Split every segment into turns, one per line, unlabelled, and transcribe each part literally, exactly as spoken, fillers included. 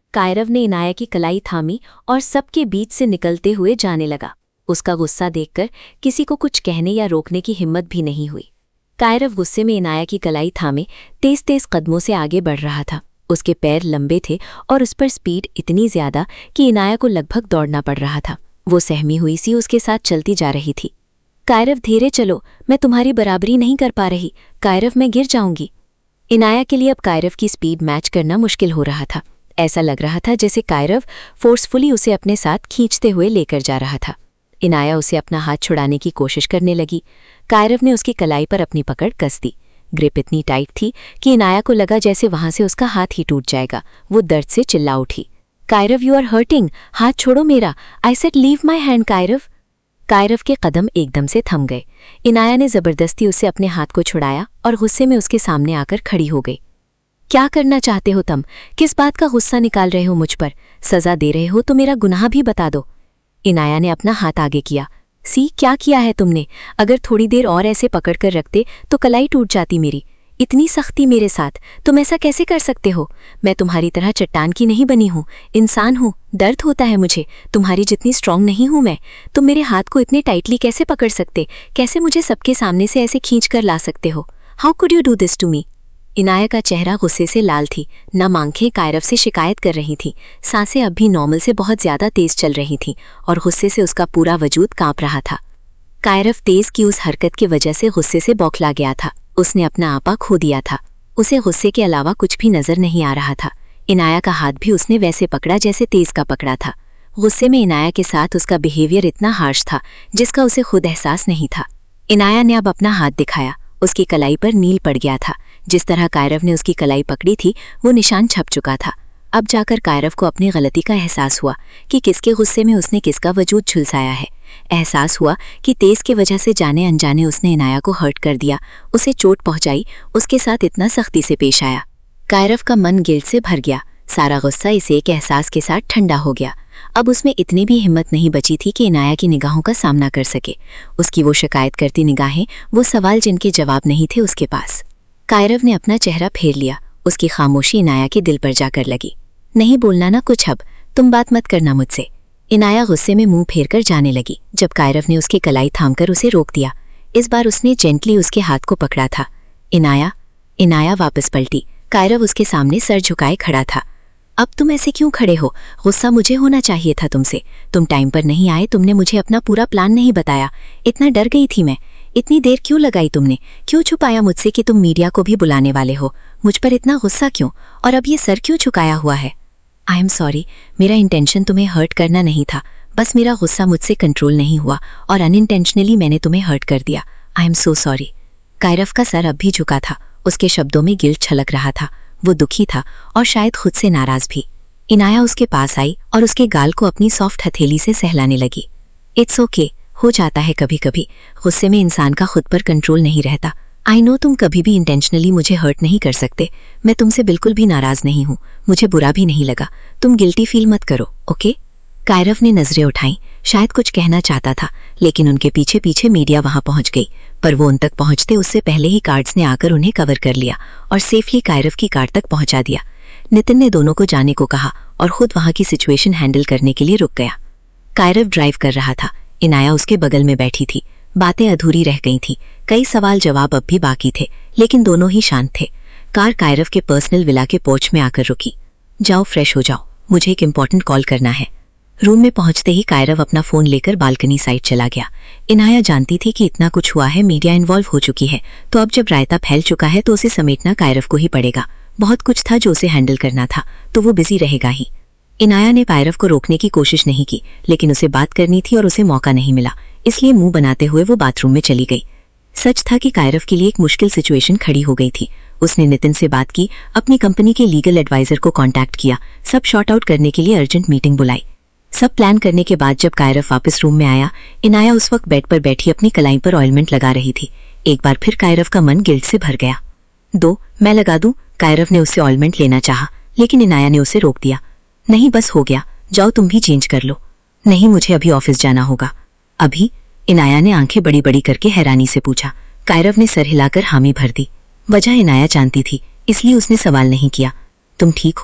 कायरव ने इनाया की कलाई थामी और सबके बीच से निकलते हुए जाने लगा। उसका गुस्सा देखकर किसी को कुछ कहने या रोकने की हिम्मत भी नहीं हुई। कायरव गुस्से में इनाया की कलाई थामे तेज तेज कदमों से आगे बढ़ रहा था। उसके पैर लंबे थे और उस पर स्पीड इतनी ज्यादा कि इनाया को लगभग दौड़ना पड़ रहा था। वो सहमी हुई सी उसके साथ चलती जा रही थी। कायरव धीरे चलो, मैं तुम्हारी बराबरी नहीं कर पा रही। कायरव मैं गिर जाऊंगी। इनाया के लिए अब कायरव की स्पीड मैच करना मुश्किल हो रहा था। ऐसा लग रहा था जैसे कायरव फोर्सफुली उसे अपने साथ खींचते हुए लेकर जा रहा था। इनाया उसे अपना हाथ छुड़ाने की कोशिश करने लगी। कायरव ने उसकी कलाई पर अपनी पकड़ कस दी। ग्रिप इतनी टाइट थी कि इनाया को लगा जैसे वहां से उसका हाथ ही टूट जाएगा। वो दर्द से चिल्ला उठी, कायरव यू आर हर्टिंग, हाथ छोड़ो मेरा। I said leave my hand Kairav. Kairav के कदम एकदम से थम गए। इनाया ने जबरदस्ती उससे अपने हाथ को छुड़ाया और गुस्से में उसके सामने आकर खड़ी हो गई। क्या करना चाहते हो तुम? किस बात का गुस्सा निकाल रहे हो मुझ पर? सजा दे रहे हो तो मेरा गुनाह भी बता दो। इनाया ने अपना हाथ आगे किया। सी, क्या किया है तुमने? अगर थोड़ी देर और ऐसे पकड़ कर रखते तो कलाई टूट जाती मेरी। इतनी सख्ती मेरे साथ, तुम ऐसा कैसे कर सकते हो? मैं तुम्हारी तरह चट्टान की नहीं बनी हूँ, इंसान हूँ। दर्द होता है मुझे, तुम्हारी जितनी स्ट्रांग नहीं हूँ मैं। तुम मेरे हाथ को इतने टाइटली कैसे पकड़ सकते? कैसे मुझे सबके सामने से ऐसे खींच कर ला सकते हो? How could you do this to me? Inaya का चेहरा गुस्से से लाल थी। नम आंखें कायरव से शिकायत कर रही थीं। सांसें अब भी नॉर्मल से बहुत ज्यादा तेज चल रही थीं और गुस्से से उसका पूरा वजूद कांप रहा था। कायरव तेज की उस हरकत की वजह से गुस्से से बौखला गया था। उसने अपना आपा खो दिया था। उसे गुस्से के अलावा कुछ भी नजर नहीं आ रहा था। इनाया का हाथ भी उसने वैसे पकड़ा जैसे तेज का पकड़ा था। गुस्से में इनाया के साथ उसका बिहेवियर इतना हार्श था जिसका उसे खुद एहसास नहीं था। इनाया ने अब अपना हाथ दिखाया। उसकी कलाई पर नील पड़ गया था। जिस तरह कायरव ने उसकी कलाई पकड़ी थी वो निशान छप चुका था। अब जाकर कायरव को अपनी गलती का एहसास हुआ कि किसके गुस्से में उसने किसका वजूद झुलसाया है। एहसास हुआ कि तेज के वजह से जाने अनजाने उसने इनाया को हर्ट कर दिया, उसे चोट पहुंचाई, उसके साथ इतना सख्ती से पेश आया। कायरव का मन गिल्ट से भर गया। सारा गुस्सा इस एक एहसास के साथ ठंडा हो गया। अब उसमें इतनी भी हिम्मत नहीं बची थी कि इनाया की निगाहों का सामना कर सके। उसकी वो शिकायत करती निगाहें, वो सवाल जिनके जवाब नहीं थे उसके पास। कायरव ने अपना चेहरा फेर लिया। उसकी खामोशी इनाया के दिल पर जाकर लगी। नहीं बोलना ना कुछ, अब तुम बात मत करना मुझसे। इनाया गुस्से में मुंह फेर कर जाने लगी जब कायरव ने उसकी कलाई थामकर उसे रोक दिया। इस बार उसने जेंटली उसके हाथ को पकड़ा था। इनाया इनाया वापस पलटी। कायरव उसके सामने सर झुकाए खड़ा था। अब तुम ऐसे क्यों खड़े हो? गुस्सा मुझे होना चाहिए था तुमसे। तुम टाइम पर नहीं आए, तुमने मुझे अपना पूरा प्लान नहीं बताया। इतना डर गई थी मैं। इतनी देर क्यों लगाई तुमने? क्यों छुपाया मुझसे कि तुम मीडिया को भी बुलाने वाले हो? मुझ पर इतना गुस्सा क्यों? और अब ये सर क्यों झुकाया हुआ है? आई एम सॉरी, मेरा इंटेंशन तुम्हें हर्ट करना नहीं था। बस मेरा गुस्सा मुझसे कंट्रोल नहीं हुआ और अनइंटेंशनली मैंने तुम्हें हर्ट कर दिया। I am so sorry. Kairav का सर अब भी झुका था। उसके शब्दों में गिल्ट छलक रहा था। वो दुखी था और शायद खुद से नाराज भी। इनाया उसके पास आई और उसके गाल को अपनी सॉफ्ट हथेली से सहलाने लगी। इट्स ओके, हो जाता है कभी कभी। गुस्से में इंसान का खुद पर कंट्रोल नहीं रहता। आई नो तुम कभी भी इंटेंशनली मुझे हर्ट नहीं कर सकते। मैं तुमसे बिल्कुल भी नाराज नहीं हूँ। मुझे बुरा भी नहीं लगा। तुम गिल्टी फील मत करो, ओके? कायरव ने नजरें उठाईं। शायद कुछ कहना चाहता था, लेकिन उनके पीछे पीछे मीडिया वहां पहुंच गई। पर वो उन तक पहुंचते उससे पहले ही गार्ड्स ने आकर उन्हें कवर कर लिया और सेफली कायरव की कार तक पहुंचा दिया। नितिन ने दोनों को जाने को कहा और खुद वहां की सिचुएशन हैंडल करने के लिए रुक गया। कायरव ड्राइव कर रहा था। इनाया उसके बगल में बैठी थी। बातें अधूरी रह गई थी। कई सवाल जवाब अब भी बाकी थे, लेकिन दोनों ही शांत थे। कार कायरव के पर्सनल विला के पोर्च में आकर रुकी। जाओ फ्रेश हो जाओ, मुझे एक इम्पोर्टेंट कॉल करना है। रूम में पहुंचते ही कायरव अपना फोन लेकर बालकनी साइड चला गया। इनाया जानती थी कि इतना कुछ हुआ है, मीडिया इन्वॉल्व हो चुकी है, तो अब जब रायता फैल चुका है तो उसे समेटना कायरव को ही पड़ेगा। बहुत कुछ था जो उसे हैंडल करना था, तो वो बिजी रहेगा ही। इनाया ने कायरव को रोकने की कोशिश नहीं की, लेकिन उसे बात करनी थी और उसे मौका नहीं मिला, इसलिए मुंह बनाते हुए वो बाथरूम में चली गई। सच था कि कायरव के लिए एक मुश्किल सिचुएशन खड़ी हो गई थी। उसने नितिन से बात की, अपनी कंपनी के लीगल एडवाइजर को कांटेक्ट किया, सब शॉर्ट आउट करने के लिए अर्जेंट मीटिंग बुलाई। सब प्लान करने के बाद जब कायरव वापस रूम में आया, इनाया उस वक्त बेड पर बैठी अपनी कलाई पर ऑयलमेंट लगा रही थी। एक बार फिर कायरव का मन गिल्ट से भर गया। दो, मैं लगा दूं? कायरव ने उससे ऑयलमेंट लेना चाहा, लेकिन इनाया ने उसे रोक दिया। नहीं, बस हो गया, जाओ तुम भी चेंज कर लो। नहीं, मुझे अभी ऑफिस जाना होगा। अभी? इनाया ने आंखें बड़ी बड़ी करके हैरानी से पूछा। कायरव ने सर हिलाकर हामी भर दी। वजह इनाया जानती थी, इसलिए उसने सवाल नहीं किया। तुम ठीक हो?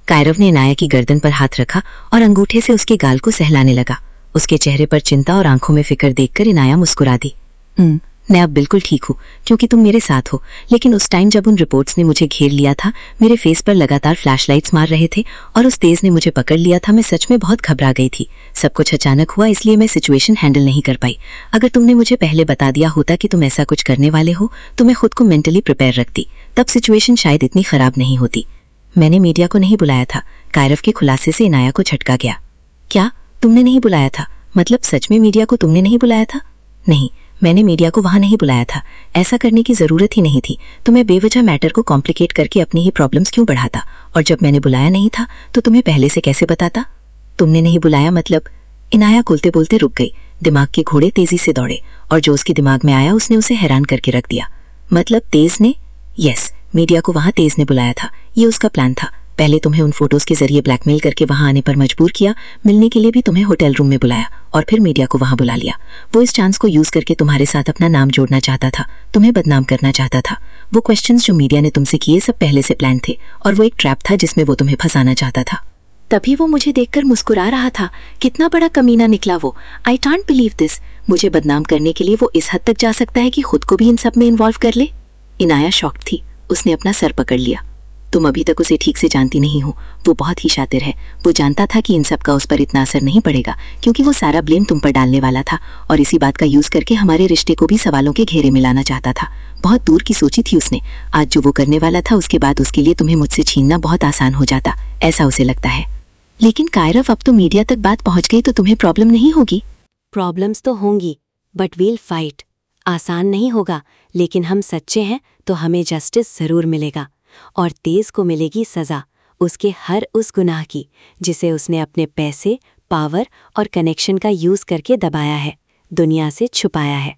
कायरव ने इनाया की गर्दन पर हाथ रखा और अंगूठे से उसके गाल को सहलाने लगा। उसके चेहरे पर चिंता और आंखों में फिक्र देखकर इनाया मुस्कुरा दी। हम्म मैं अब बिल्कुल ठीक हूँ क्योंकि तुम मेरे साथ हो, लेकिन उस टाइम जब उन रिपोर्ट्स ने मुझे घेर लिया था, मेरे फेस पर लगातार फ्लैशलाइट्स मार रहे थे और उस तेज ने मुझे पकड़ लिया था, मैं सच में बहुत घबरा गई थी। सब कुछ अचानक हुआ इसलिए मैं सिचुएशन हैंडल नहीं कर पाई। अगर तुमने मुझे पहले बता दिया होता कि तुम ऐसा कुछ करने वाले हो तो मैं खुद को मेंटली प्रिपेयर रखती, तब सिचुएशन शायद इतनी खराब नहीं होती। मैंने मीडिया को नहीं बुलाया था। कायरव के खुलासे से इनाया को झटका गया। क्या तुमने नहीं बुलाया था? मतलब सच में मीडिया को तुमने नहीं बुलाया था? नहीं, मैंने मीडिया को वहां नहीं बुलाया था। ऐसा करने की जरूरत ही नहीं थी। तो मैं बेवजह मैटर को कॉम्प्लिकेट करके अपनी ही प्रॉब्लम्स क्यों बढ़ाता? और जब मैंने बुलाया नहीं था तो तुम्हें पहले से कैसे बताता? तुमने नहीं बुलाया मतलब? इनाया बोलते बोलते रुक गई। दिमाग के घोड़े तेजी से दौड़े और जो उसके दिमाग में आया उसने उसे हैरान करके रख दिया। मतलब तेज ने? यस, मीडिया को वहां तेज ने बुलाया था। ये उसका प्लान था। पहले तुम्हें उन फोटोज के जरिए ब्लैकमेल करके वहां आने पर मजबूर किया, मिलने के लिए भी तुम्हें होटल रूम में बुलाया और फिर मीडिया को वहां बुला लिया। वो इस चांस को यूज करके तुम्हारे साथ अपना नाम जोड़ना चाहता था, तुम्हें बदनाम करना चाहता था। वो क्वेश्चंस जो मीडिया ने तुमसे किए सब पहले से प्लान थे और वो एक ट्रैप था जिसमें वो तुम्हें फंसाना चाहता था। तभी वो मुझे देखकर मुस्कुरा रहा था। कितना बड़ा कमीना निकला वो। I can't believe this. मुझे बदनाम करने के लिए वो इस हद तक जा सकता है कि खुद को भी इन सब में इन्वॉल्व कर ले। इनाया शॉक्ड थी। उसने अपना सर पकड़ लिया। तुम अभी तक उसे ठीक से जानती नहीं हो। वो बहुत ही शातिर है। वो जानता था कि इन सब का उस पर इतना असर नहीं पड़ेगा क्योंकि वो सारा ब्लेम तुम पर डालने वाला था और इसी बात का यूज करके हमारे रिश्ते को भी सवालों के घेरे में लाना चाहता था। बहुत दूर की सोची थी उसने। आज जो वो करने वाला था उसके बाद उसके लिए तुम्हें मुझसे छीनना बहुत आसान हो जाता, ऐसा उसे लगता है। लेकिन कायरव, अब तो मीडिया तक बात पहुंच गई तो तुम्हें प्रॉब्लम नहीं होगी?
प्रॉब्लम्स तो होंगी बट वील फाइट। आसान नहीं होगा, लेकिन हम सच्चे हैं तो हमें जस्टिस जरूर मिलेगा और तेज को मिलेगी सजा उसके हर उस गुनाह की जिसे उसने अपने पैसे, पावर और कनेक्शन का यूज करके दबाया है, दुनिया से छुपाया है।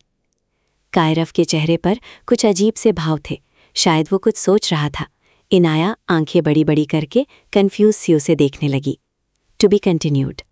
कायरव के चेहरे पर कुछ अजीब से भाव थे। शायद वो कुछ सोच रहा था। इनाया आंखें बड़ी बड़ी करके कंफ्यूज सी उसे देखने लगी। To be continued.